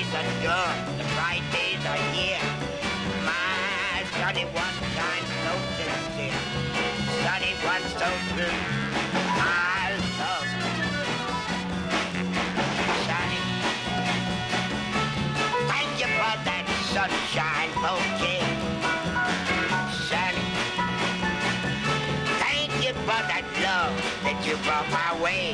Saturdays are done, the Fridays are here. My sunny one shines so sincere, sunny one so true. I love sunny. Thank you for that sunshine bouquet, sunny. Thank you for that love that you brought my way.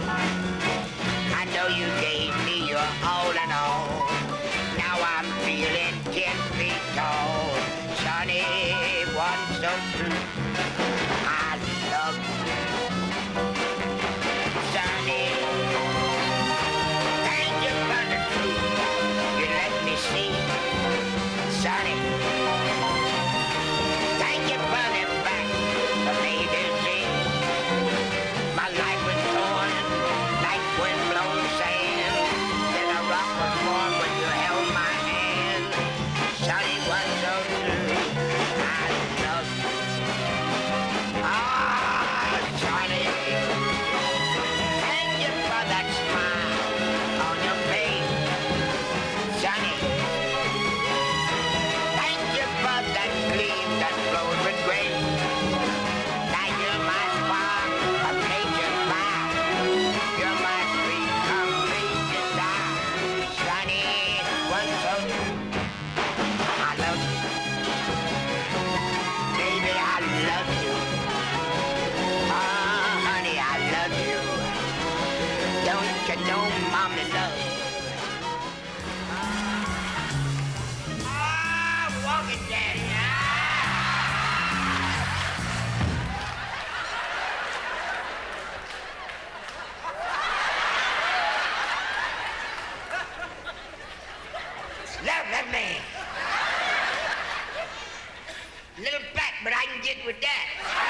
I know you gave me your all in all. Now I'm feeling 10 feet tall. Sunny, one so true. I love you. Sunny, thank you for the truth you let me see. Sunny, thank you for the fact that made me see. My life was torn like windblown sand. Then a rock was formed when you held my hand. Sunny was so true. I love you. Ah, Sunny. Thank you for that smile on your face. Sunny. Thank you for that gleam that flows with grace. Now you're my spark of nature's fire. You're my sweet, complete desire. Sunny, one so true. I love you. Baby, I love you. Ah, honey, I love you. Don't you know mommy loves you? Ah, walking daddy. Love that man. Little fat, but I can get with that.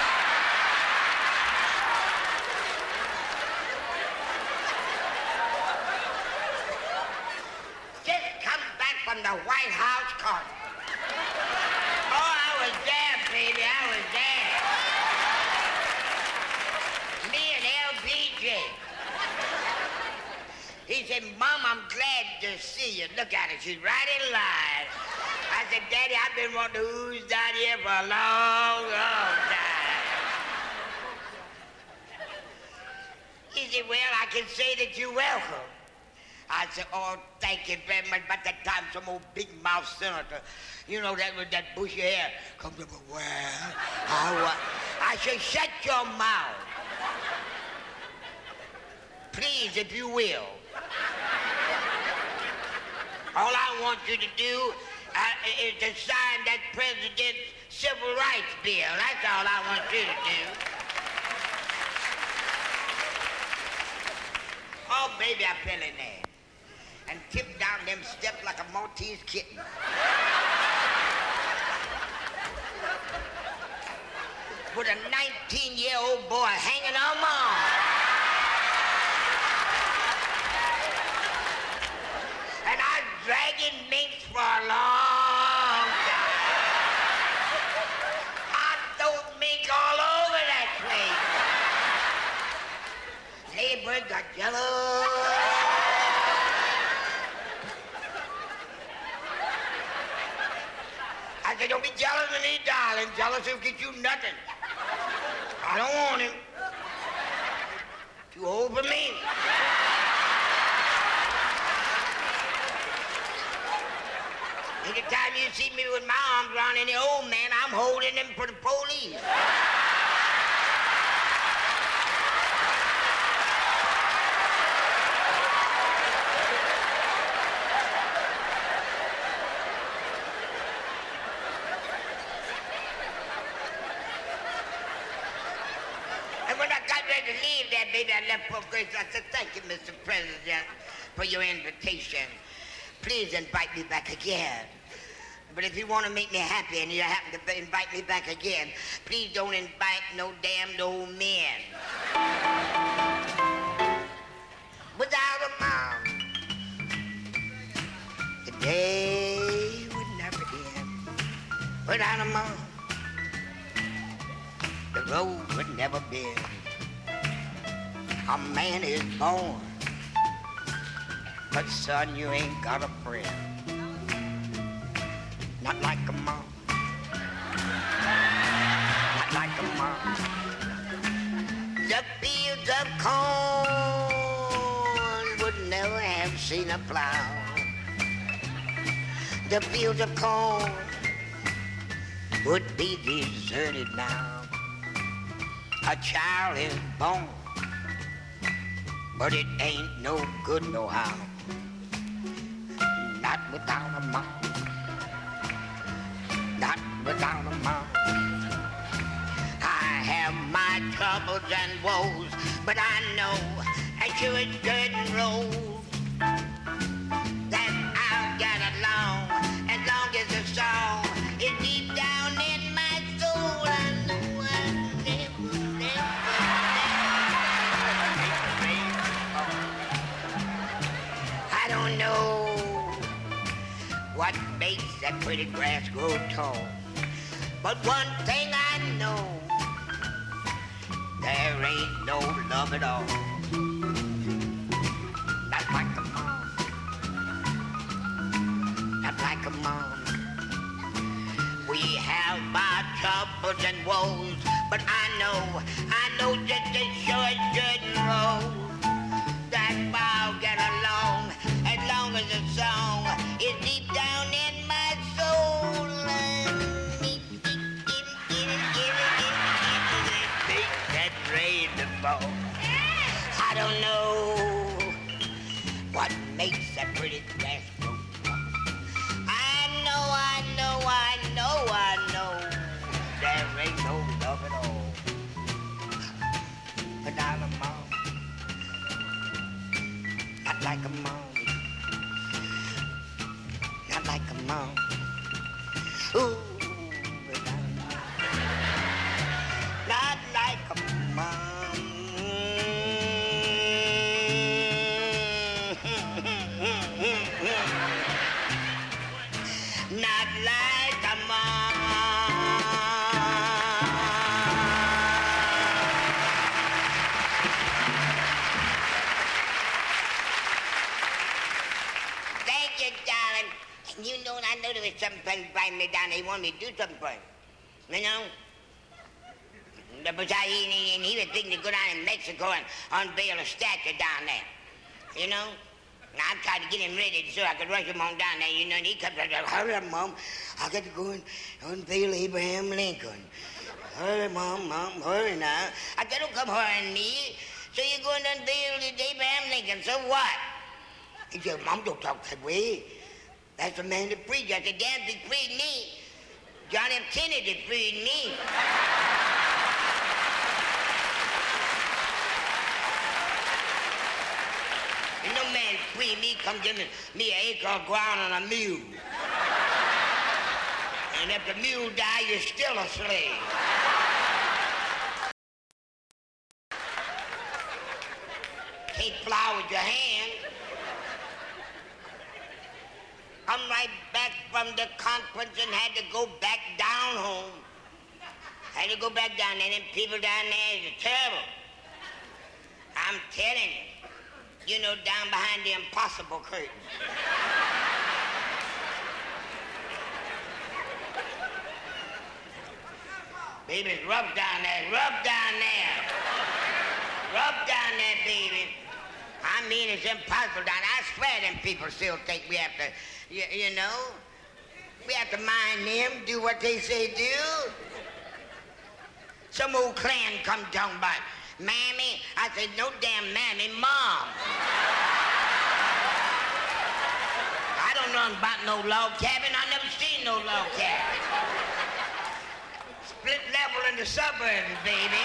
Just come back from the White House concert. Oh, I was there, baby, I was there. Me and LBJ. He said, Mom, I'm glad to see you. Look at her, she's right in line. I said, Daddy, I've been wanting to ooze down here for a long, long time. He said, well, I can say that you're welcome. I said, oh, thank you very much. By that time, some old big mouth senator, you know, that with that bushy hair, comes up, well, I said, shut your mouth. Please, if you will. All I want you to do is to sign that president's civil rights bill. That's all I want you to do. Oh, baby, I fell in there and tipped down them steps like a Maltese kitten. With a 19-year-old boy hanging on my arm. And I was dragging minks for a long time. I threw mink all over that place. Ladybird got jealous. I said, don't be jealous of me, darling. Jealous will get you nothing. I don't want him. Too old for me. Anytime you see me with my arms around any old man, I'm holding him for the police. And when I got ready to leave there, baby, I left for Grace. I said, thank you, Mr. President, for your invitation. Please invite me back again. But if you want to make me happy and you happen to invite me back again, please don't invite no damned old men. Without a mom, the day would never end. Without a mom, the road would never bend. A man is born But son, you ain't got a friend. Not like a mom. Not like a mom. The fields of corn would never have seen a plow. The fields of corn would be deserted now. A child is born, but it ain't no good no how. Not without a mom. Not without a mom. I have my troubles and woes, but I know as sure as dirt and rolls that I'll get along as long as the song is deep down in my soul. I know I'll never, I don't know what makes that pretty grass grow tall, but one thing I know, there ain't no love at all. Not like a mom. Not like a mom. We have our troubles and woes, but I know just as sure as dirt and rolls that I'll get along as long as the song is deep down in my soul. That rain to fall. I don't know what makes that pretty grass grow. I know there ain't no love at all. But I'm a mom. Not like a mom. Not like a mom. Ooh, but I'm not like a mom. Not like a mom. Thank you, darling. And you know, I know there was some fellas inviting me down. They wanted me to do something for him. You know? Besides, he was thinking to go down in Mexico and unveil a statue down there. You know? Now, I'm trying to get him ready so I could rush him on down there, you know, and he comes out, hurry up, Mom. I got to go and unveil Abraham Lincoln. Hurry, Mom, hurry now. I said, don't come hurrying me. So you're going to unveil Abraham Lincoln, so what? He said, Mom, don't talk that way. That's the man that freed you. I said, damn, he freed me. John F. Kennedy freed me. And no man free me, come give me an acre of ground and a mule. And if the mule die, you're still a slave. Can't plow with your hand. Come right back from the conference and had to go back down home. Had to go back down there. Them people down there is terrible. I'm telling you. You know, down behind the impossible curtain. Baby, it's rough down there, rough down there. Rough down there, baby. I mean, it's impossible down there. I swear them people still think we have to, you know, we have to mind them, do what they say do. Some old clan come talking about, Mammy, I said, no damn Mammy, Mom. I don't know about no log cabin. I never seen no log cabin. Split level in the suburbs, baby.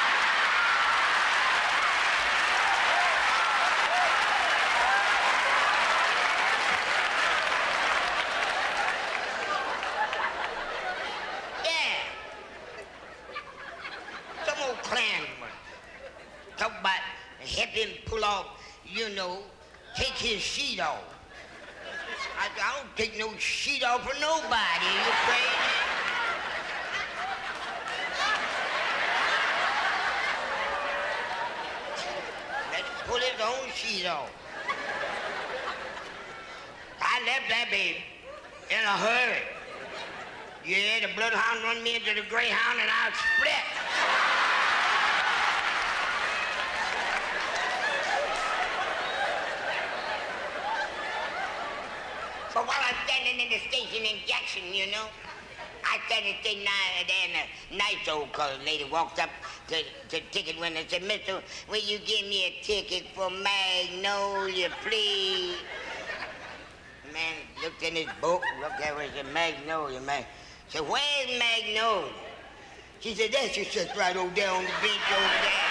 Yeah. Some old clan talk about help him pull off, you know, take his sheet off. I don't take no sheet off for nobody. You crazy? Let's pull his own sheet off. left that baby in a hurry. Yeah, the bloodhound run me into the greyhound and I split. But while I'm standing in the station in Jackson, you know, I started sitting there, and a nice old colored lady walked up to the ticket window and said, "Mister, will you give me a ticket for Magnolia, please?" The man looked in his book, looked at her and said, "Magnolia, man." I said, "Where's Magnolia?" She said, "There she sits right over there on the bench over there."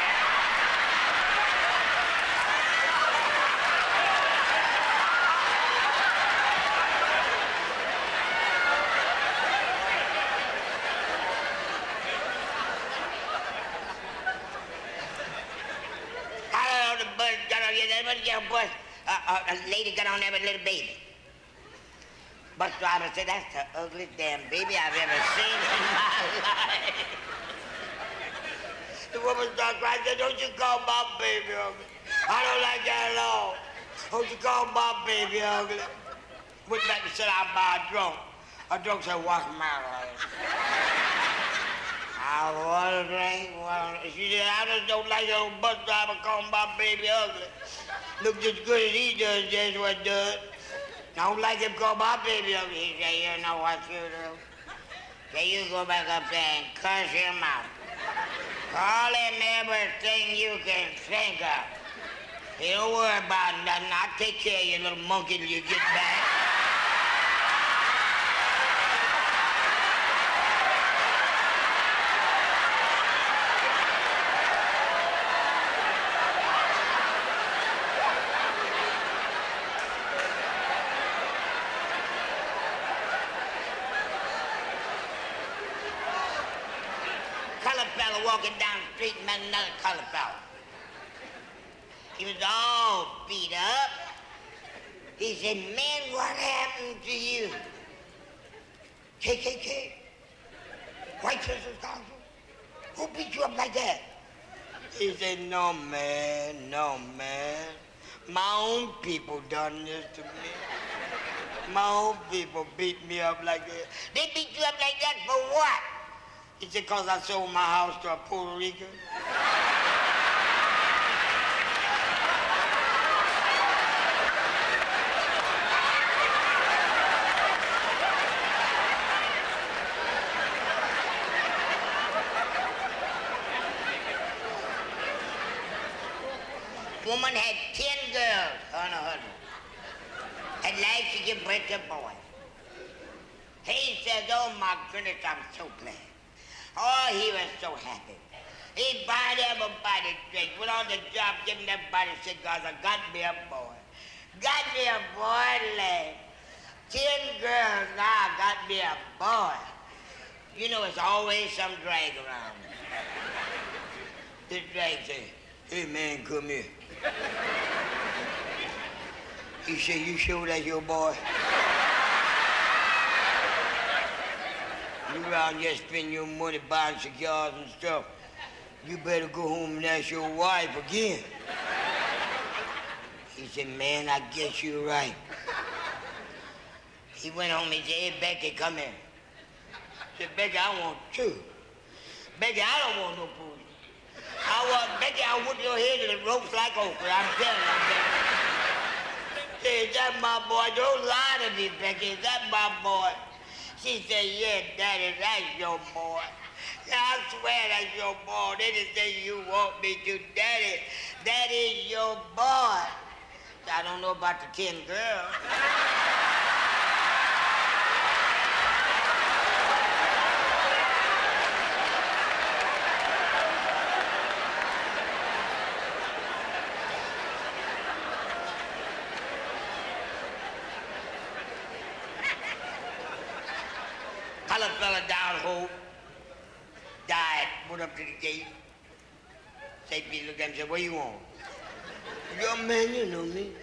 Bus, a lady got on there with a little baby. Bus driver said, "That's the ugliest damn baby I've ever seen in my life." The woman started crying, said, "Don't you call my baby ugly. I don't like that at all. Don't you call my baby ugly." Went back and said, "I'll buy a drunk." A drunk said, "Wash my eyes." I want a drink. She said, "I just don't like that old bus driver calling my baby ugly. Looks as good as he does, that's what does. I don't like him call my baby ugly." He said, "You know what you do? Say you go back up there and cuss him out. Call him everything you can think of. Hey, don't worry about nothing. I'll take care of you, little monkey, till you get back." Walking down the street and met another colored fella. He was all beat up. He said, "Man, what happened to you?" "KKK? White Sisters Council? Who beat you up like that?" He said, no, man. My own people done this to me. My own people beat me up like that." "They beat you up like that for what?" He said, "'Cause I sold my house to a Puerto Rican." Woman had 10 girls on her husband. At last she gave birth to a boy. He says, "Oh my goodness, I'm so glad." Oh, he was so happy. He bought everybody drinks, went on the job, giving everybody cigars. I got me a boy. Got me a boy, lad. 10 girls, now I got me a boy. You know, it's always some drag around. This drag says, "Hey, man, come here." He said, "You sure that's your boy?" You around here spending your money buying cigars and stuff. You better go home and ask your wife again. He said, "Man, I guess you're right." He went home and said, "Hey, Becky, come here." He said, "Becky, I want two." "Becky, I don't want no food. Becky, I'll whip your head to the ropes like okra. I'm telling you, Becky." Hey, is that my boy? Don't lie to me, Becky. Is that my boy? She said, "Yeah, Daddy, that's your boy. I swear that's your boy. Anything you want me to, Daddy, that is your boy." I don't know about the 10 girls. Colored fella down home, died, went up to the gate. St. Peter looked at him and said, "What you want?" "Young man, you know me."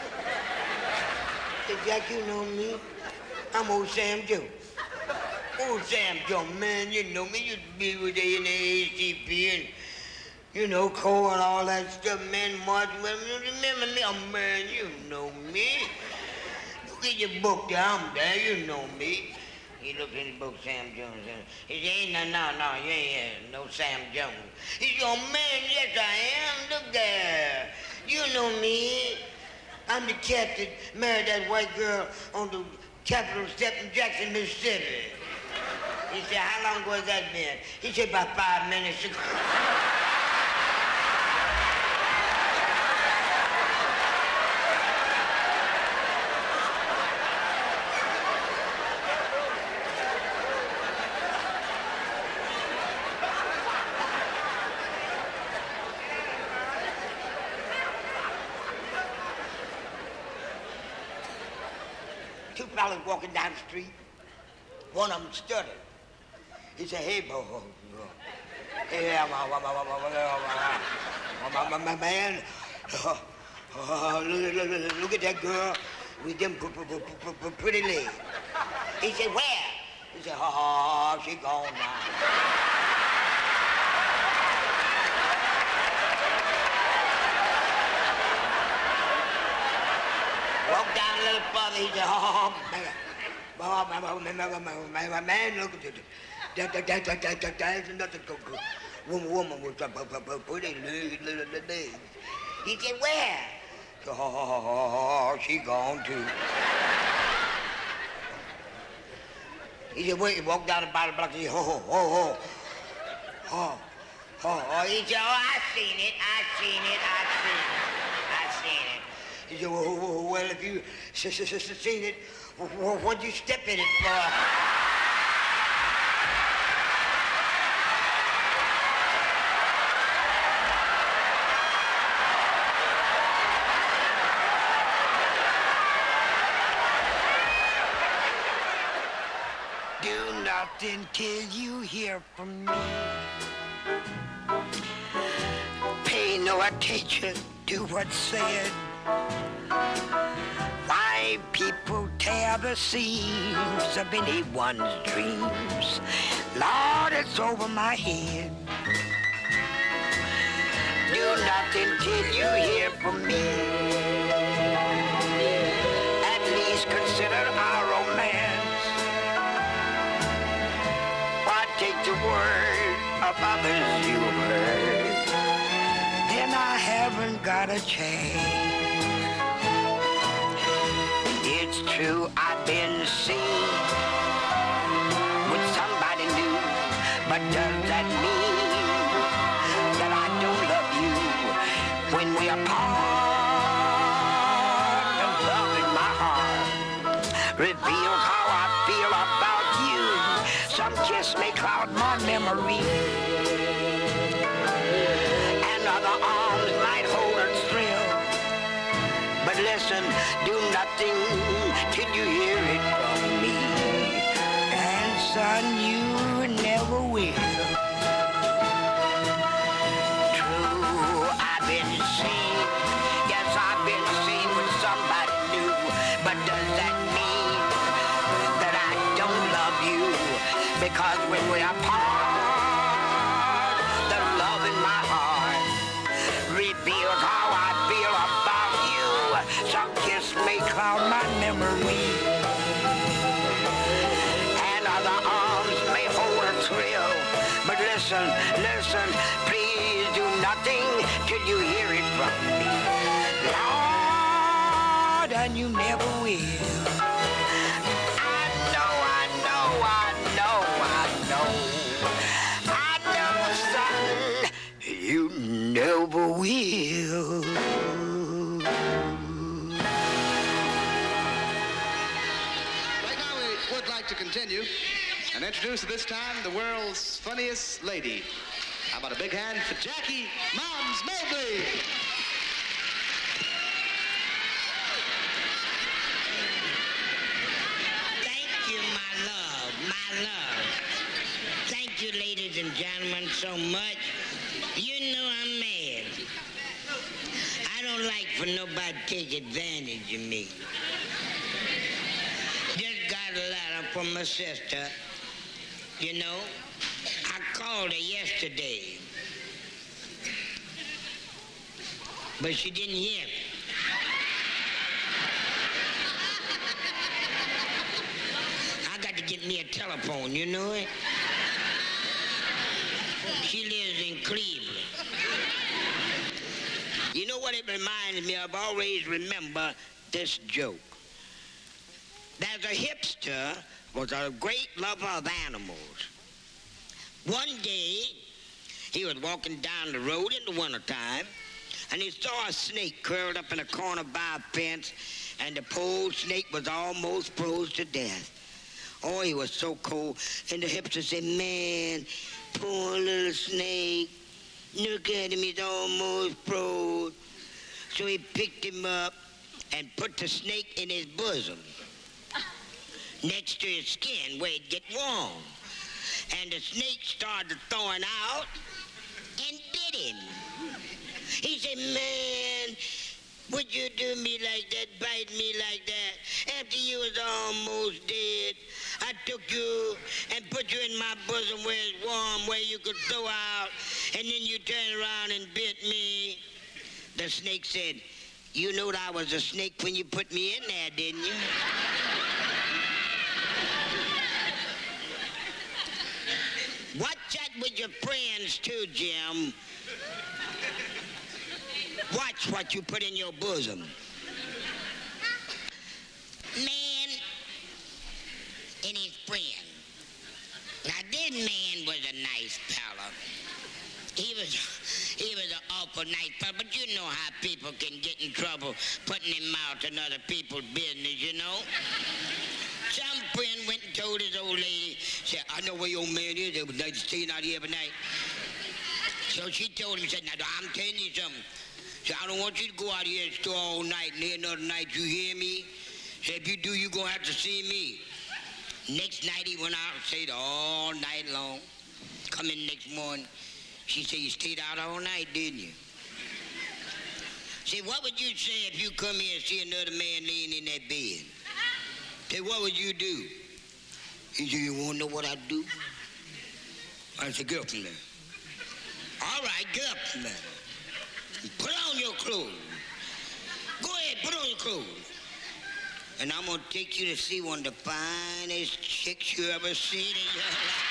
Said, "Jack, you know me. I'm old Sam Joe." "Old Sam Joe, man, you know me. You used to be with the NAACP and, you know, Cole and all that stuff, man, Martin. Well, you remember me? Oh, man, you know me. Look at your book there. I'm there. You know me. He looked in the book, Sam Jones. He said, no, you ain't no Sam Jones. He's your man. Yes, I am. Look there. You know me. I'm the cat that married that white girl on the Capitol step in Jackson, Mississippi. He said, how long was that been? He said, about 5 minutes ago. Two fellas walking down the street. One of them stuttered. He said, hey, boy. Hey, my man. Look at that girl with them pretty legs. He said, where? He said, she gone now. Walk down a little further, he said, my man, look at it. That's nothing so good. Woman with pretty legs. He said, where? She gone too. He said, wait, he walked down about a block, he said, he said, I seen it. He said, well, if you seen it, what'd you step in it for? Do nothing till you hear from me. Pay no attention to what's said. Why people tear the seams of anyone's dreams. Lord, it's over my head. Do nothing till you hear from me. At least consider our romance. Why take the word of others you've heard? Then I haven't got a chance. It's true, I've been seen with somebody new, but does that mean that I don't love you? When we are apart, the love in my heart reveals how I feel about you. Some kiss may cloud my memory, and other arms might hold a thrill. But listen, do nothing till you hear it from me. And son, you never will. True, I've been seen. Yes, I've been seen with somebody new. But does that mean that I don't love you? Because when we're apart, the love in my heart reveals how I feel about you. Some kiss may cloud my memory, and other arms may hold a thrill. But listen, please do nothing till you hear it from me. Lord, and you never will. I know, son, you never will. To continue and introduce at this time the world's funniest lady. How about a big hand for Jackie Moms Mobley? Thank you, my love. Thank you, ladies and gentlemen, so much. You know I'm mad. I don't like for nobody to take advantage of me. From my sister, you know. I called her yesterday, but she didn't hear me. me a telephone, you know it? She lives in Cleveland. You know what it reminds me of? I always remember this joke. There's a hipster was a great lover of animals. One day, he was walking down the road in the wintertime, and he saw a snake curled up in a corner by a fence, and the poor snake was almost froze to death. Oh, he was so cold. And the hipster said, man, poor little snake. Look at him, he's almost froze. So he picked him up and put the snake in his bosom, next to his skin where it'd get warm. And the snake started thawing out and bit him. He said, man, would you do me like that, bite me like that? After you was almost dead, I took you and put you in my bosom where it's warm, where you could thaw out, and then you turned around and bit me. The snake said, you knew I was a snake when you put me in there, didn't you? Watch that with your friends too, Jim. Watch what you put in your bosom. Man and his friend. Now, this man was a nice fella. He was an awful nice fella, but you know how people can get in trouble putting their mouth in other people's business, you know? Some friend went and told his old lady, said, I know where your man is. It was nice staying out here every night. So she told him, said, now, I'm telling you something. So I don't want you to go out here and store all night and then another night, you hear me? So if you do, you're going to have to see me. Next night he went out and stayed all night long. Come in next morning. She said, you stayed out all night, didn't you? Say, what would you say if you come here and see another man laying in that bed? Say, what would you do? He said, you want to know what I'd do? I said, get up from there. All right, get up from there. Put on your clothes. Go ahead, put on your clothes. And I'm going to take you to see one of the finest chicks you ever seen in your life.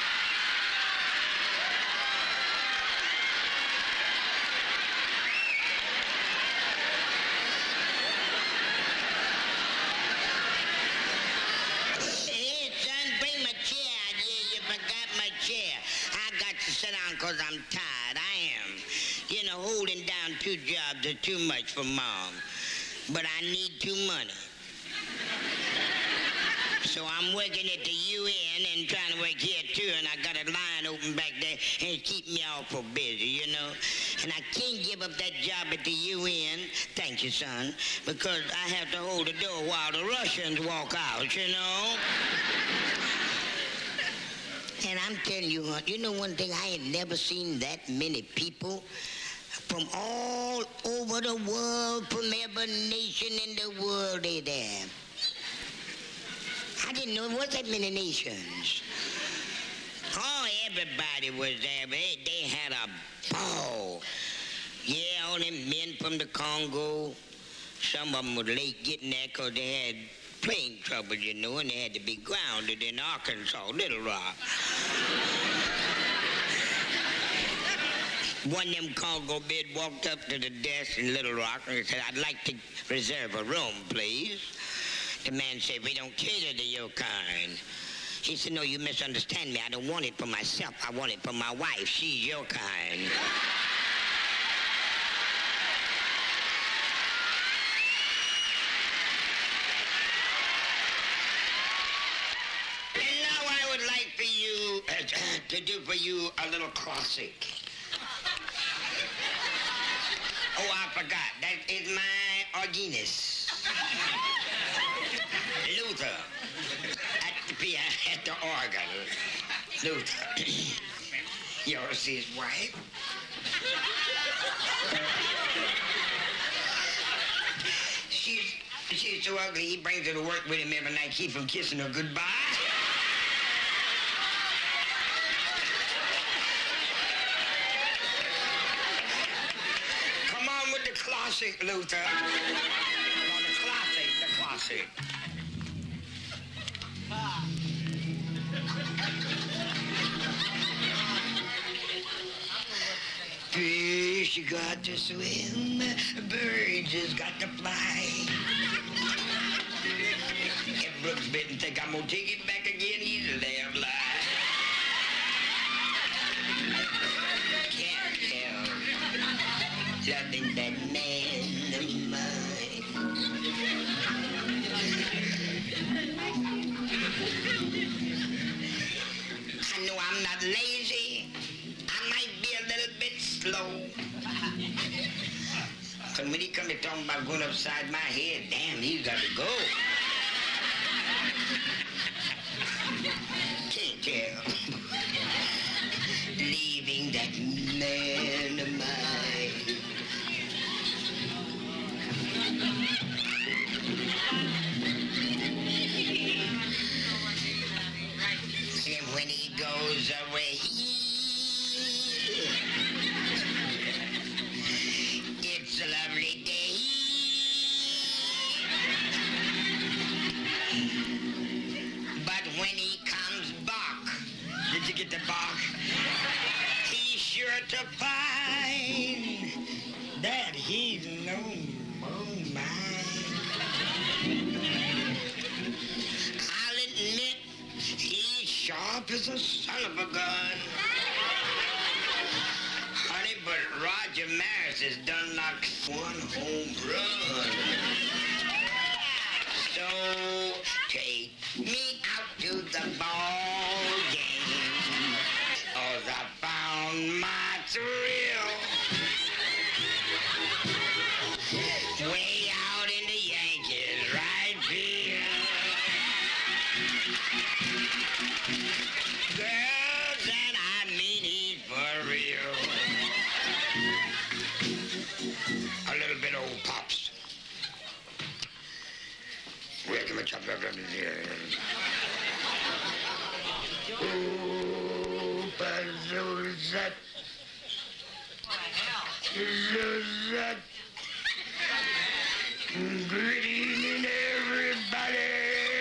Hey, son, bring my chair out here. You forgot my chair. I got to sit down because I'm tired. I am. You know, holding down 2 jobs is too much for Mom. But I need 2 money. So I'm working at the UN and trying to work here too, and I got a line open back there and it keeps me awful busy, you know. And I can't give up that job at the UN, thank you, son, because I have to hold the door while the Russians walk out, you know. And I'm telling you, you know one thing, I ain't never seen that many people from all over the world, from every nation in the world, they there. I didn't know there was that many nations. Oh, everybody was there. They had a ball. Yeah, all them men from the Congo. Some of them were late getting there because they had plane trouble, you know, and they had to be grounded in Arkansas, Little Rock. One of them Congo men walked up to the desk in Little Rock and said, I'd like to reserve a room, please. The man said, we don't cater to your kind. He said, no, you misunderstand me. I don't want it for myself. I want it for my wife. She's your kind. And now I would like for you to do for you a little classic. Oh, I forgot. That is my organist. Luther, at the organ. Luther. You ought to see his wife. She's so ugly, he brings her to work with him every night, keep from kissing her goodbye. Come on with the classic, Luther. No, the classic. Fish got to swim, birds has got to fly. If Brooks didn't think I'm gonna take it back again, he's a damn lie. Can't help loving that man of mine. I know I'm not lazy. I might be a little bit slow. But when he come to talking about going upside my head, damn, he's got to go. Can't tell. Leaving that man of mine. And when he goes away, it's a lovely day. But when he comes back, did you get the bark? He's sure to find that he's no more mine. I'll admit he's sharp as a son of a gun. Honey, but Roger Maris has done like one home run. So take me out to the ball game, 'cause I found my thrill way out in the Yankees right field. Girls, and I mean it for real. A little bit old pops. Where can I chop that up in here? Oh, but Suzette. Suzette. Good evening, everybody.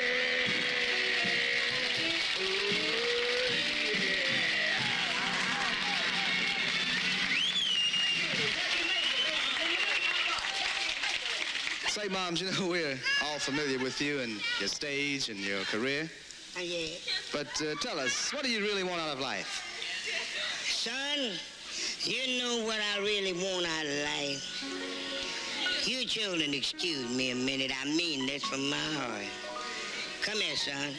Say, Moms, you know, we're all familiar with you and your stage and your career. Yeah. But tell us, what do you really want out of life? Son, you know what I really want out of life? You children, excuse me a minute. I mean this from my heart. Come here, son.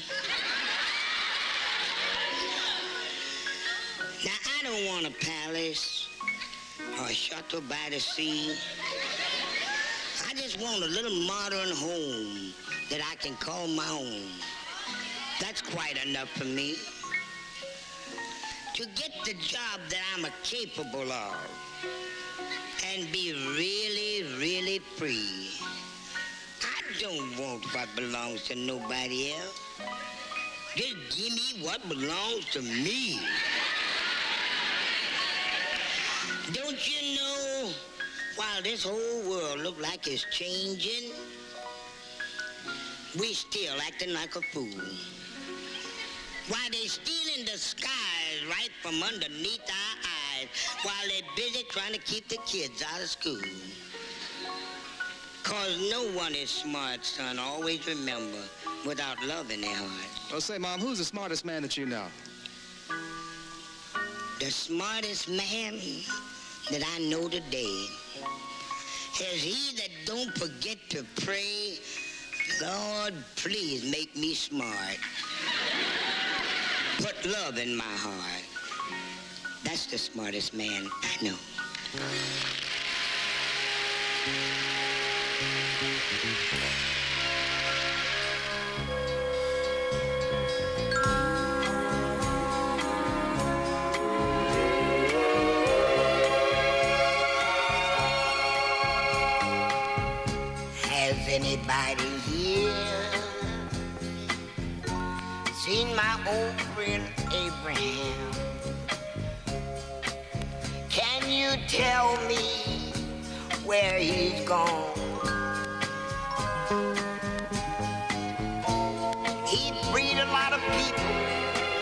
Now, I don't want a palace or a chateau by the sea. I just want a little modern home that I can call my own. That's quite enough for me. To get the job that I'm capable of and be really, really free. I don't want what belongs to nobody else. Just give me what belongs to me. Don't you know, while this whole world look like it's changing, we still acting like a fool. Why they stealing the skies right from underneath our eyes while they're busy trying to keep the kids out of school. 'Cause no one is smart, son. Always remember, without love in their heart. Well, say, Mom, who's the smartest man that you know? The smartest man that I know today is he that don't forget to pray, Lord, please make me smart. Put love in my heart. That's the smartest man I know. Has anybody here seen my old friend Abraham? Can you tell me where he's gone? He freed a lot of people,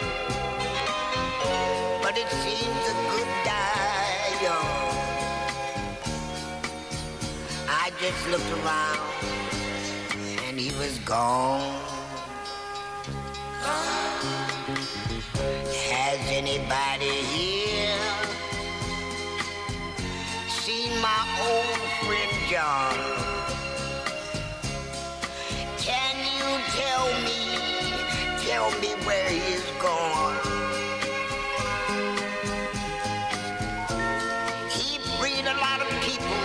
but it seems a good die young. just looked around and he was gone. Has anybody here seen my old friend John? Can you tell me where he's gone? He freed a lot of people,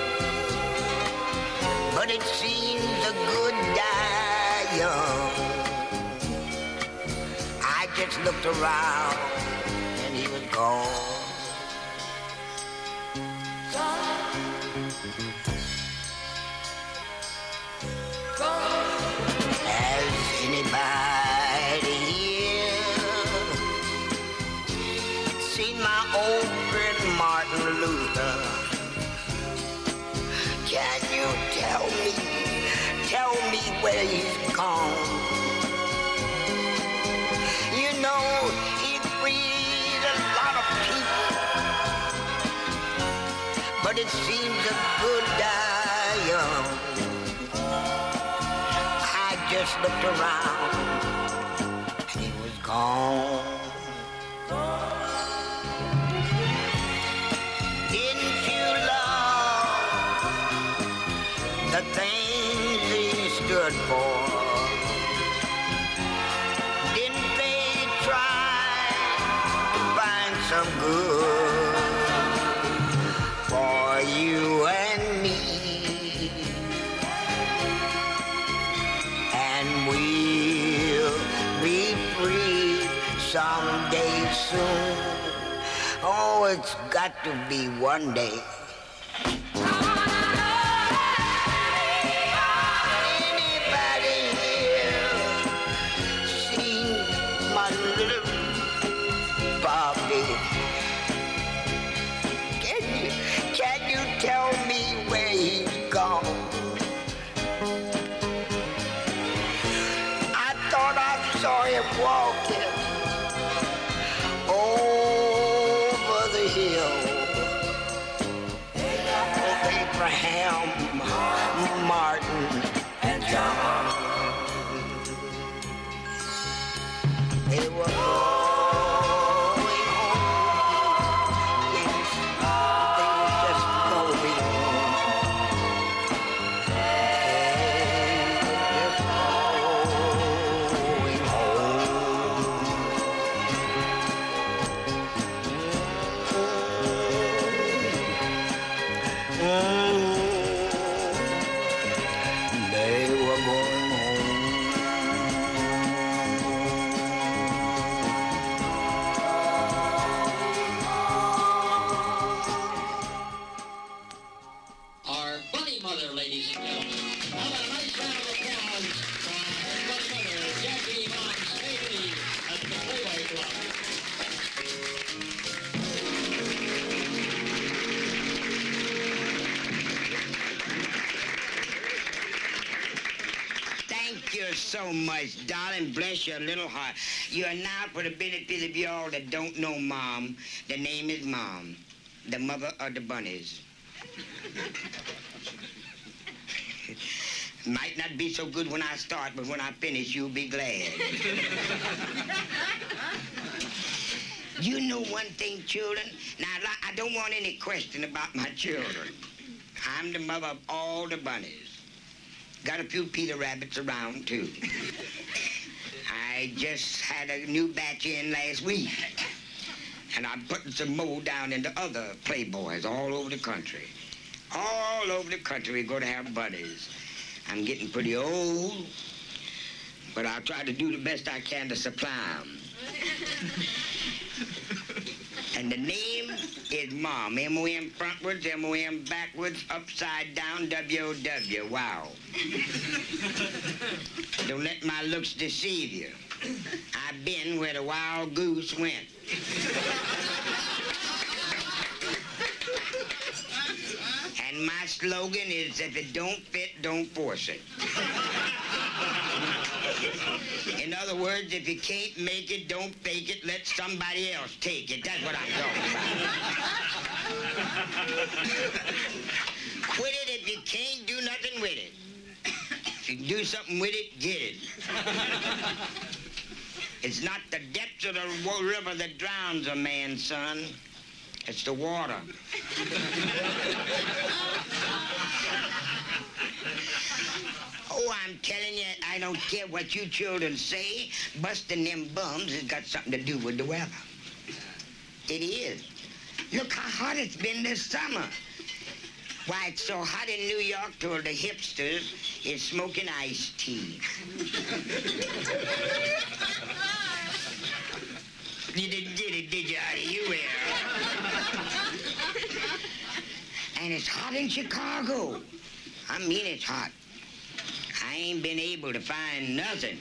but it seems a good die young. I just looked around and he was gone. Has anybody here seen my old friend Martin Luther? Can you tell me where he's gone? You know, he freed a lot of people, but it seems a good die young. I just looked around and he was gone. Didn't you love the things he stood for? Didn't they try to find some good for you and me? And we'll be free someday soon. Oh, it's got to be one day. Anybody here seen my little Bobby? Can you tell me where he's gone? I thought I saw him walking over the hill with Abraham, Martin, and John. They were going home. They were just going home. They were going home. Our Bunny Mother, ladies and gentlemen. How about a nice round of applause for our Bunny Mother, Jackie Mom Staley at the Playboy Club. Thank you so much, darling. Bless your little heart. You are now, for the benefit of you all that don't know Mom, the name is Mom, the mother of the bunnies. Might not be so good when I start, but when I finish, you'll be glad. You know one thing, children? Now, I don't want any question about my children. I'm the mother of all the bunnies. Got a few Peter Rabbits around, too. I just had a new batch in last week. And I'm putting some more down into other Playboys all over the country. All over the country, we're going to have bunnies. I'm getting pretty old, but I'll try to do the best I can to supply them. And the name is Mom. M-O-M frontwards, M-O-M backwards, upside down, W-O-W. Wow. Don't let my looks deceive you. I've been where the wild goose went. And my slogan is, if it don't fit, don't force it. In other words, if you can't make it, don't fake it, let somebody else take it. That's what I'm talking about. Quit it if you can't do on with it. If you can do something with it, get it. It's not the depths of the river that drowns a man, son. It's the water. Oh, I'm telling you, I don't care what you children say. Busting them bums has got something to do with the weather. It is. Look how hot it's been this summer. Why, it's so hot in New York till the hipsters is smoking iced tea. You didn't get it, did you, Artie? You will. And it's hot in Chicago. I mean it's hot. I ain't been able to find nothing.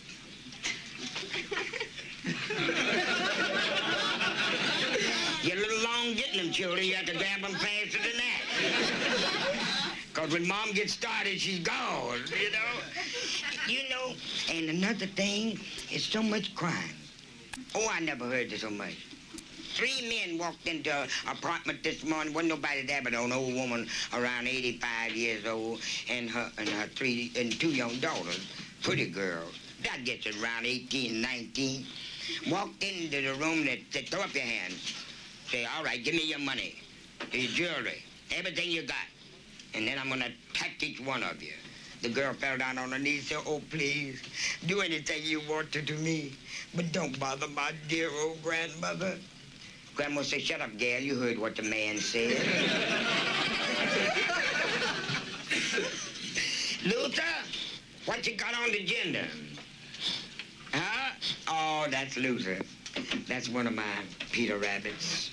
You're a little long getting them, children. You have to grab them faster than that. Because when Mom gets started, she's gone, you know? You know, and another thing is so much crime. Oh, I never heard this so much. 3 men walked into an apartment this morning. Wasn't nobody there but an old woman around 85 years old and her 2 young daughters, pretty girls. That gets around 18, 19. Walked into the room that said, throw up your hands. Say, all right, give me your money, your jewelry, everything you got. And then I'm going to attack each one of you. The girl fell down on her knees and said, oh, please, do anything you want to me, but don't bother my dear old grandmother. Grandma said, shut up, gal, you heard what the man said. Luther, what you got on the agenda? Huh? Oh, that's Luther. That's one of my Peter Rabbits.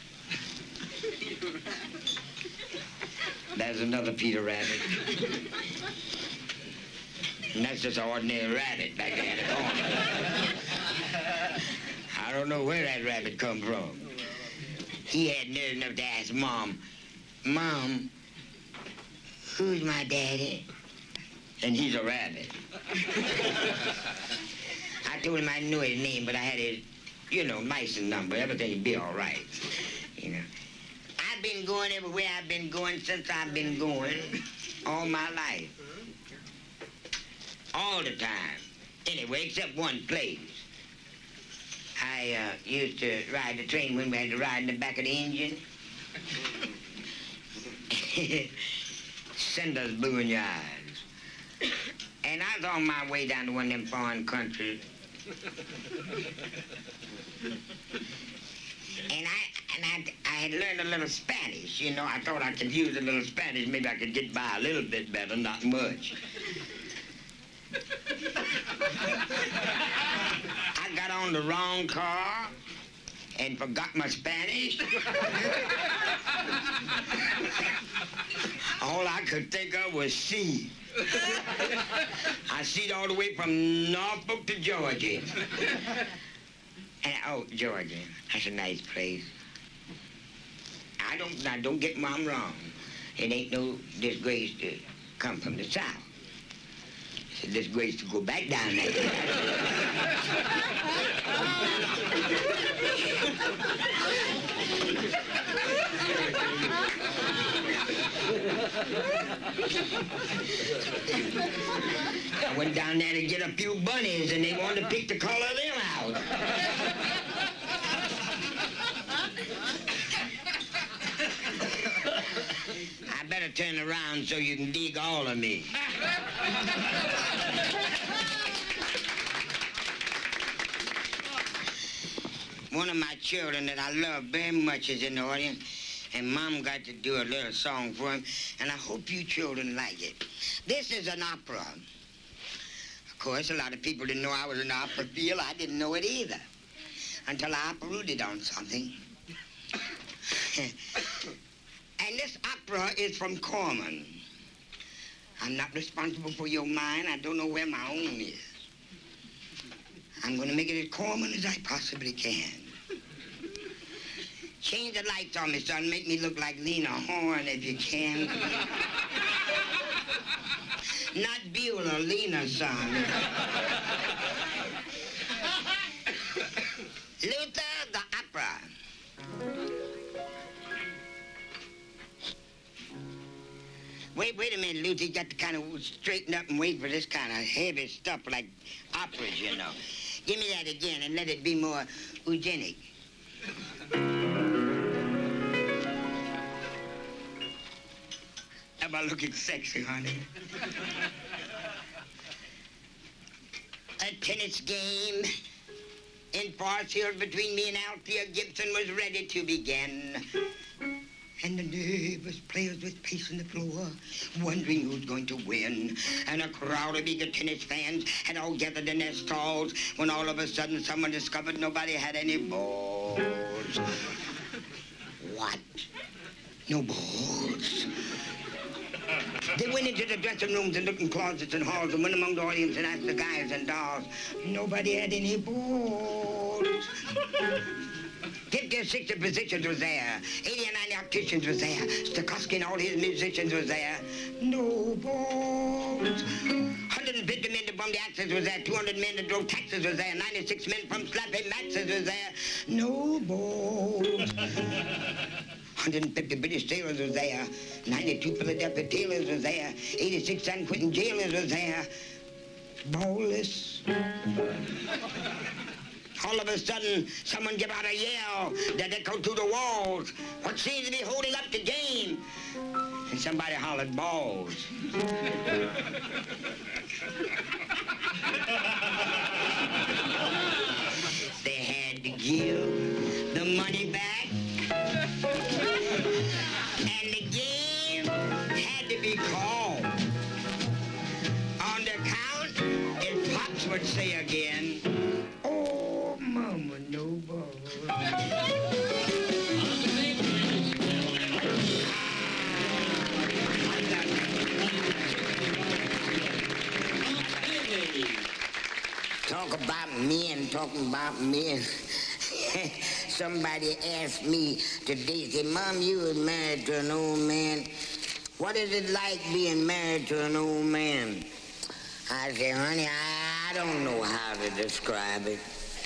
There's another Peter Rabbit. And that's just an ordinary rabbit back there in the corner. I don't know where that rabbit come from. He had nerve enough to ask Mom, Mom, who's my daddy? And he's a rabbit. I told him I knew his name, but I had his, license number. Everything'd be all right, I've been going everywhere I've been going since I've been going all my life. All the time. Anyway, except one place. I used to ride the train when we had to ride in the back of the engine. Cinders blue in your eyes. And I was on my way down to one of them foreign countries. And I had learned a little Spanish, I thought I could use a little Spanish. Maybe I could get by a little bit better, not much. I got on the wrong car and forgot my Spanish. All I could think of was see. I seed all the way from Norfolk to Georgia. And, Georgia, that's a nice place. Now don't get Mom wrong. It ain't no disgrace to come from the South. It's a disgrace to go back down there. I went down there to get a few bunnies, and they wanted to pick the color of them out. I better turn around so you can dig all of me. One of my children that I love very much is in the audience, and Mom got to do a little song for him, and I hope you children like it. This is an opera. Of course, a lot of people didn't know I was an operaphile. I didn't know it either until I operated on something. And this opera is from Corman. I'm not responsible for your mind. I don't know where my own is. I'm going to make it as Corman as I possibly can. Change the lights on me, son. Make me look like Lena Horne if you can. Not Beulah, Lena, son. Luther, the opera. Wait a minute, Lucy. You got to kind of straighten up and wait for this kind of heavy stuff like operas, you know. Give me that again and let it be more eugenic. How about looking sexy, honey? A tennis game in Forest between me and Althea Gibson was ready to begin. And the nervous players was pacing the floor, wondering who's going to win. And a crowd of eager tennis fans had all gathered in their stalls when all of a sudden someone discovered nobody had any balls. What? No balls? They went into the dressing rooms and looked in closets and halls and went among the audience and asked the guys and dolls. Nobody had any balls. 50 or 60 physicians was there. 80 or 90 opticians was there. Stokowski and all his musicians was there. No balls. 150 men to bum the axes was there. 200 men to drove taxes was there. 96 men from slapping maxes was there. No balls. 150 British sailors was there. 92 Philadelphia tailors was there. 86 San Quentin jailers was there. Ballless. All of a sudden, someone gave out a yell that echoed through the walls. What seems to be holding up the game? And somebody hollered, balls. They had to give the money back. And the game had to be called. On the count, and Pops would say again, oh, Mama, no balls. Talk talking about men. Somebody asked me today, said, Mom, you was married to an old man. What is it like being married to an old man? I said, honey, I don't know how to describe it.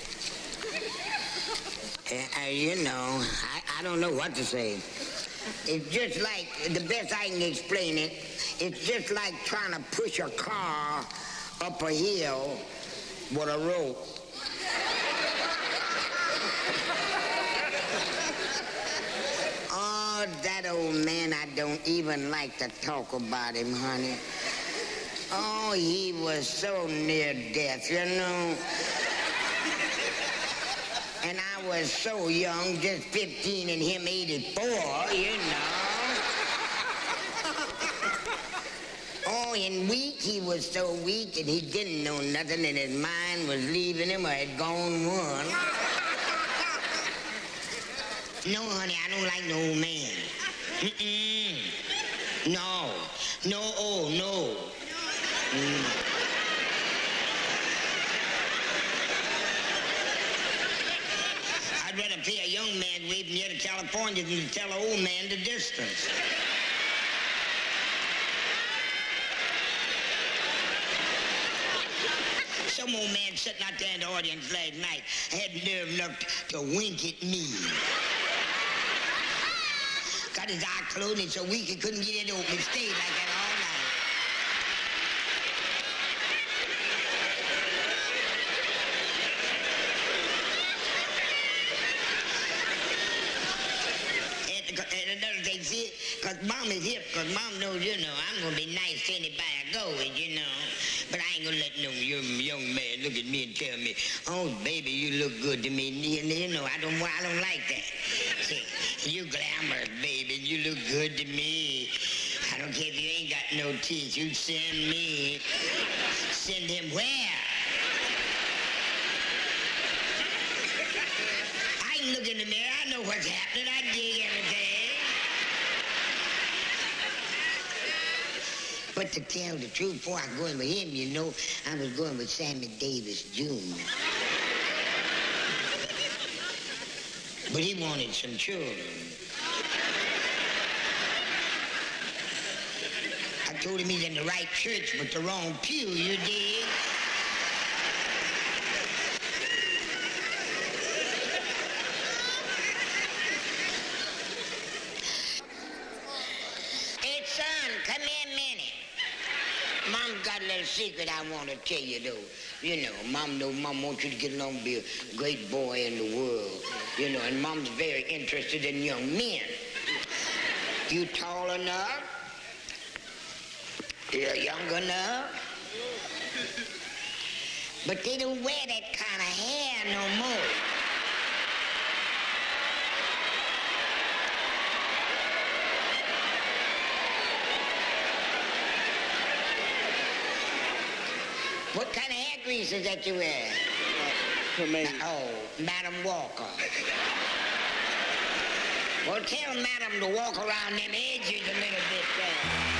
You know, I don't know what to say. It's just like, the best I can explain it, it's just like trying to push a car up a hill with a rope. Oh, that old man, I don't even like to talk about him, honey. Oh, he was so near death, you know. And I was so young, just 15 and him 84, you know. Oh, and weak, he was so weak and he didn't know nothing and his mind was leaving him or had gone one. No, honey, I don't like no old man. No. No, oh, no. I'd rather pay a young man waving here to California than to tell an old man the distance. Some old man sitting out there in the audience last night had nerve enough to wink at me. Got his eye closed and so weak he couldn't get into open stage like that all night. And another thing, see, because Mom is here, because Mom knows, you know, I'm going to be nice to anybody I go with, you know. But I ain't going to let no young man look at me and tell me, oh, baby, you look good to me. You know, I don't like that. See, you glamorous, baby, you look good to me. I don't care if you ain't got no teeth. You send me. Send him where? I can look in the mirror. I know what's happening. I dig everything. But to tell the truth, before I go in with him, you know, I was going with Sammy Davis Jr. But he wanted some children. I told him he's in the right church, but the wrong pew, you dig? It's son, come here a minute. Mom's got a little secret I want to tell you, though. You know, Mom wants you to get along and be a great boy in the world. You know, and Mom's very interested in young men. You tall enough? You're young enough? But they don't wear that kind of hair no more. What kind of hair grease is that you wear? For me. Oh, Madam Walker. Well, tell Madam to walk around them edges a little bit there.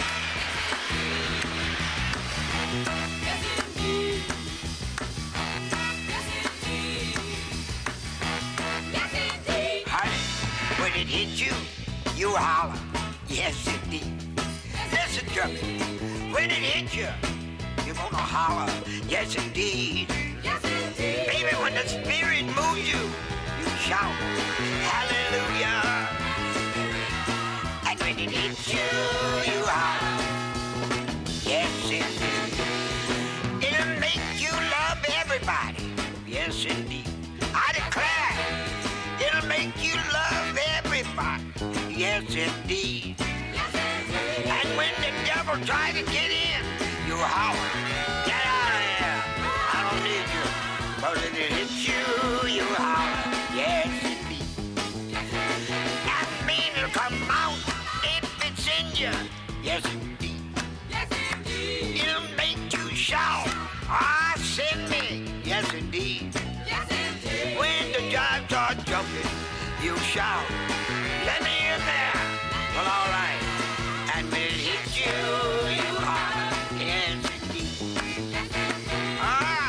Honey, when it hits you, you holler. Yes, indeed. Listen to me. When it hits you, you're gonna holler. Yes, indeed. Yes, indeed. Baby, when the Spirit moves you, you shout. Hallelujah. And when it hits you, you holler. Yes, indeed. It'll make you love everybody. Yes, indeed. I declare, it'll make you love everybody. Yes, indeed. And when the devil tries to get in, you holler. Get out of here. I don't need you. But when it hits you, you holler. Yes, indeed. That mean it'll come out if it's in you. Yes, indeed. Yes, indeed. It'll make you shout. Ah, send me. Yes, indeed. Yes, indeed. When the jive starts jumping, you shout. Let me in there. Well, all right. And when it hits you, you holler. Yes, indeed. Ah.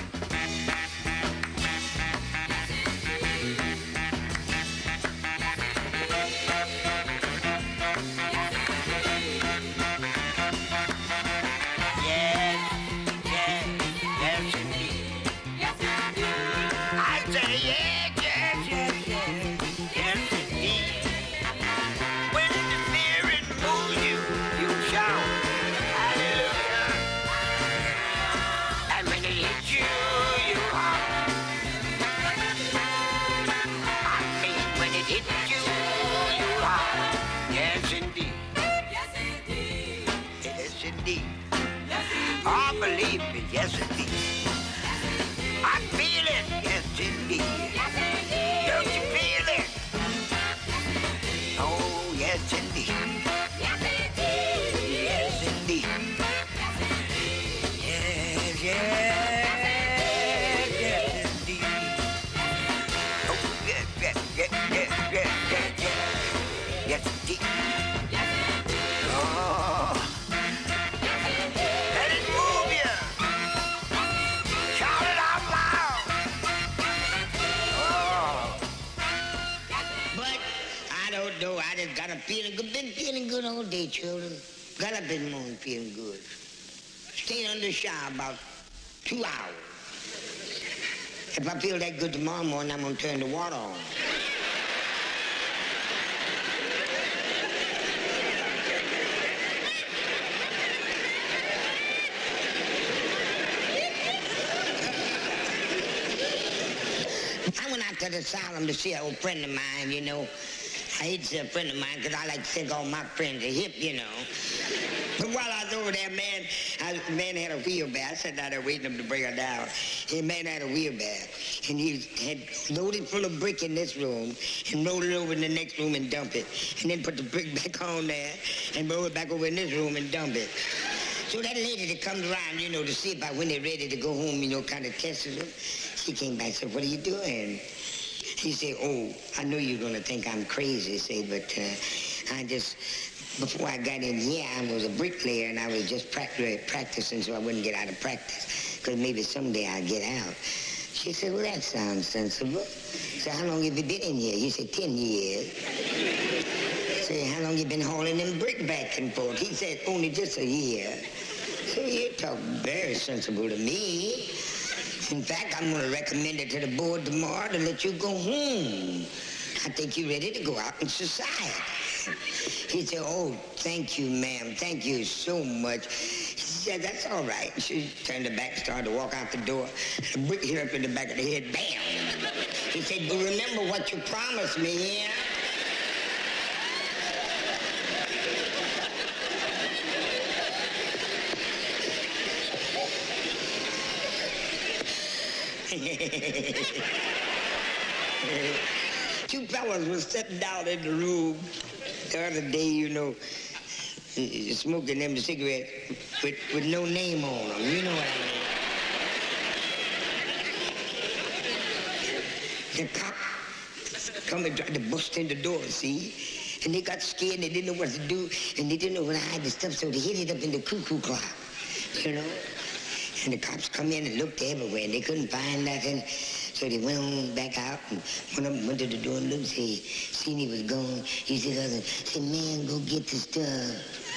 Yes, yes, yes, indeed. Yes, indeed. I say yes, yes, yes, yes, yes, indeed. When the Spirit moves you, you shout, hallelujah. And when it hits you, you holler. I mean, when it hits you, you holler. Yes, indeed. Yes, indeed. Yes, indeed. Yes, indeed. I believe it. Yes, indeed. I feel it. Yes, indeed. Yes, indeed. Don't you feel it? Oh, yes, indeed. Yes, indeed. Yes, indeed. Yes, yes, yes, indeed. Oh, yes, yes, yes, yes, yes, yes, yes. Yes, indeed. Oh. Let it move you. Shout it out loud. Oh. But I don't know. I just got a feeling good. Been feeling good all day, children. Got up this morning feeling good. Stayed under the shower about 2 hours. If I feel that good tomorrow morning, I'm going to turn the water on. I went out to the asylum to see an old friend of mine, you know. I hate to say a friend of mine because I like to think all my friends are hip, you know. But while I was over there, man had a wheelbarrow. I sat down there waiting for him to bring her down. And man had a wheelbarrow. And he had loaded full of brick in this room and rolled it over in the next room and dump it. And then put the brick back on there and roll it back over in this room and dump it. So that lady that comes around, you know, to see about when they're ready to go home, you know, kind of tests them, she came back and said, "What are you doing?" He said, "Oh, I know you're going to think I'm crazy," say, but I just, before I got in here, I was a bricklayer and I was just practicing so I wouldn't get out of practice, because maybe someday I'd get out. She said, "Well, that sounds sensible." So how long have you been in here? He said, 10 years. Say, how long you been hauling them brick back and forth? He said, only just a year. So you talk very sensible to me. In fact, I'm going to recommend it to the board tomorrow to let you go home. I think you're ready to go out in society. He said, oh, thank you, ma'am. Thank you so much. He said, that's all right. She turned her back, started to walk out the door. The brick hit her in the back of the head. Bam! He said, but remember what you promised me, yeah? Two fellas were sitting down in the room the other day, you know, smoking them cigarettes with no name on them. You know what I mean? The cop come and tried to bust in the door, see? And they got scared and they didn't know what to do and they didn't know where to hide the stuff, so they hid it up in the cuckoo clock, you know? And the cops come in and looked everywhere, and they couldn't find nothing. So they went on back out, and one of them went to the door and looked, seen he was gone. He said, man, go get the stuff.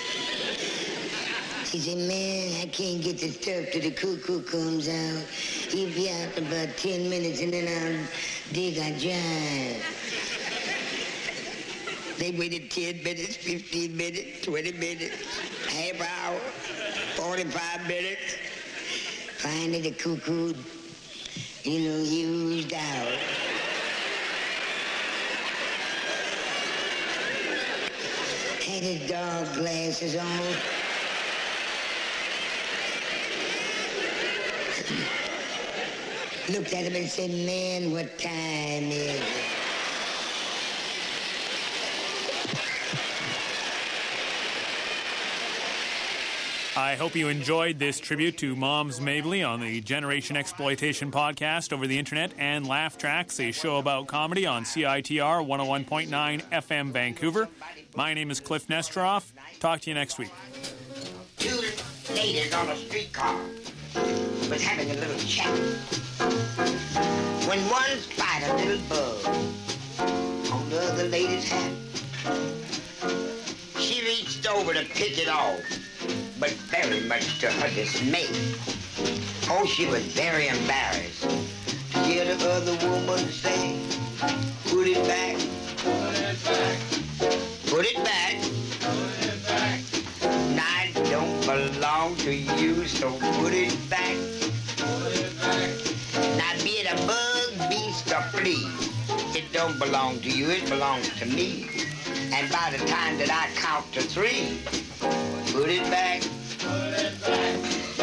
He said, man, I can't get the stuff till the cuckoo comes out. He'll be out in about 10 minutes, and then I'll dig a drive. They waited 10 minutes, 15 minutes, 20 minutes, half hour, 45 minutes. Finally, the cuckoo, you know, used out. Had his dog glasses on. Looked at him and said, man, what time is it? I hope you enjoyed this tribute to Moms Mabley on the Generation Exploitation podcast over the internet and Laugh Tracks, a show about comedy on CITR 101.9 FM Vancouver. My name is Cliff Nesteroff. Talk to you next week. Two ladies on a streetcar was having a little chat when one spied a little bug on the other lady's hat. She reached over to pick it off, but very much to her dismay. Oh, she was very embarrassed to hear the other woman say, put it back, put it back, put it back, put it back. Now it don't belong to you, so put it back, put it back. Now be it a bug, beast, or flea, it don't belong to you, it belongs to me. And by the time that I count to 3, put it back. Put it back.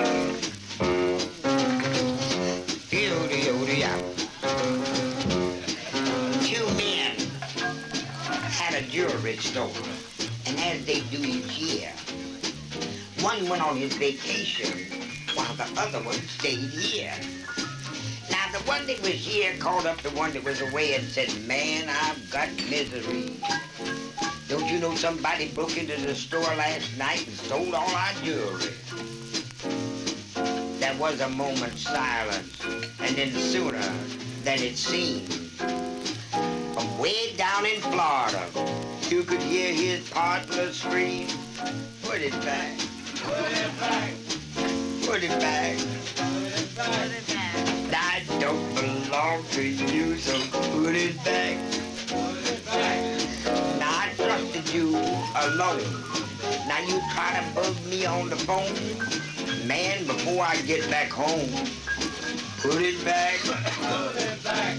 Two men had a jewelry store, and as they do each year, one went on his vacation while the other one stayed here. Now, the one that was here called up the one that was away and said, man, I've got misery. Don't you know somebody broke into the store last night and stole all our jewelry? There was a moment's silence, and then sooner than it seemed, from way down in Florida, you could hear his partner scream, put it back, put it back, put it back, put it back. That don't belong to you, so put it back, put it back. Now I trusted you alone. Now you try to bug me on the phone. Man, before I get back home, put it back, put it back.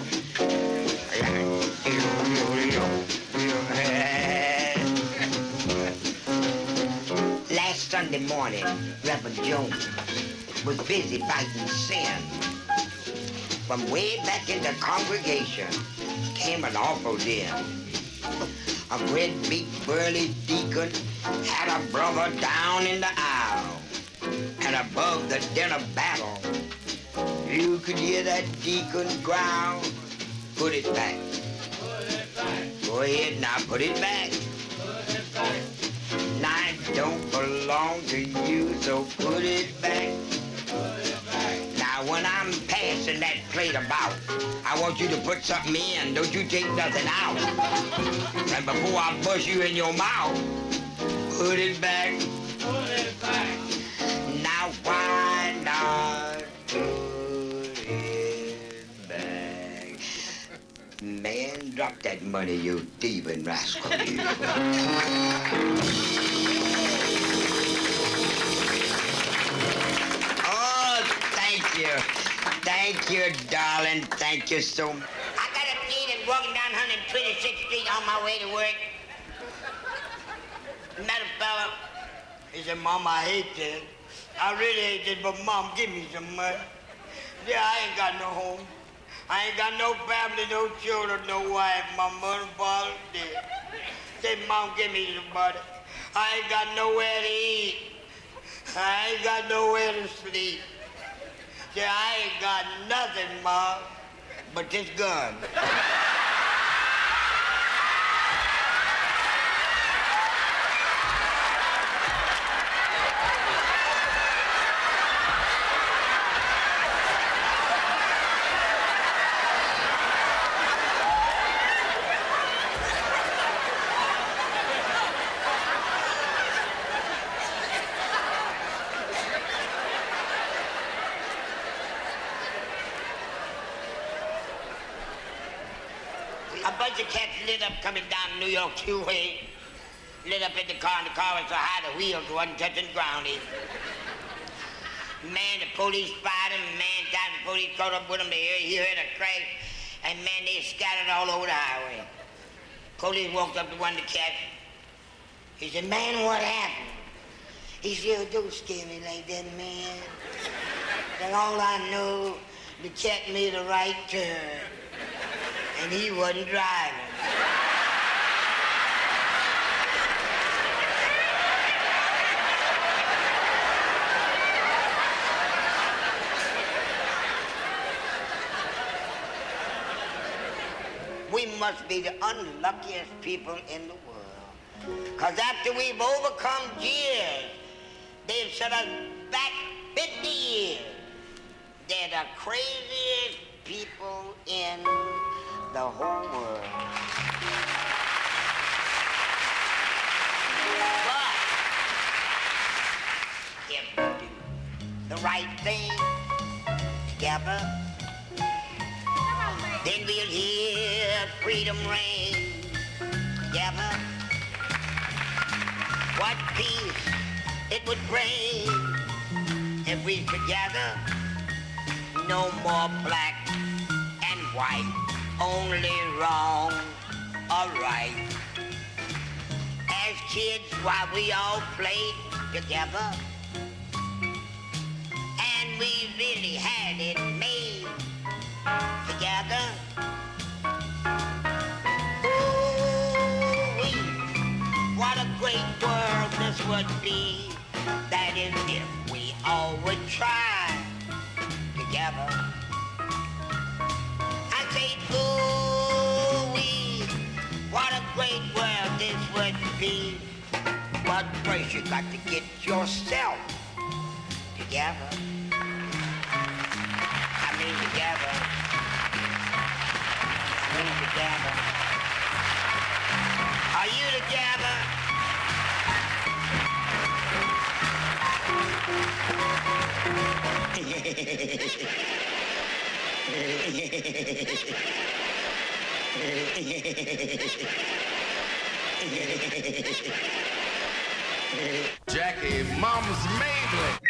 Last Sunday morning, Reverend Jones was busy fighting sin. From way back in the congregation came an awful din. A great big burly deacon had a brother down in the aisle. And above the din of battle, you could hear that deacon growl, put it back. Put it back. Go ahead now, put it back. Put it back. Now it don't belong to you, so put it back. Put it back. Now when I'm passing that plate about, I want you to put something in, don't you take nothing out. And before I bust you in your mouth, put it back. Put it back. Now why not put it back? Man, drop that money, you thieving rascal, you. you, darling. Thank you so much. I got a feeling walking down 126th Street on my way to work. Met a fella. He said, Mom, I hate this. I really hate this, but Mom, give me some money. Yeah, I ain't got no home. I ain't got no family, no children, no wife. My mother and father dead. Say, Mom, give me some money. I ain't got nowhere to eat. I ain't got nowhere to sleep. Say, I ain't got nothing, Mom, but this gun. A bunch of cats lit up coming down New York Q-way. Lit up in the car, and the car was so high the wheels wasn't touching the ground either. Man, the police spied him. Man, time the police caught up with him, he heard a crash, and man, they scattered all over the highway. Police walked up to one of the cats. He said, man, what happened? He said, don't scare me like that, man. That all I know, the cat made a right turn. And he wasn't driving. We must be the unluckiest people in the world. Because after we've overcome years, they've set us back 50 years. They're the craziest people in the whole world. But if we do the right thing together, then we'll hear freedom reign together. What peace it would bring if we together, no more black and white, only wrong or right. As kids, while we all played together, and we really had it made together. Ooh-wee, what a great world this would be, that is if we all would try together. I say, ooh-wee, what a great world this would be. But first you got to get yourself together. Together. Are you together? Jackie, Mom's Mabley.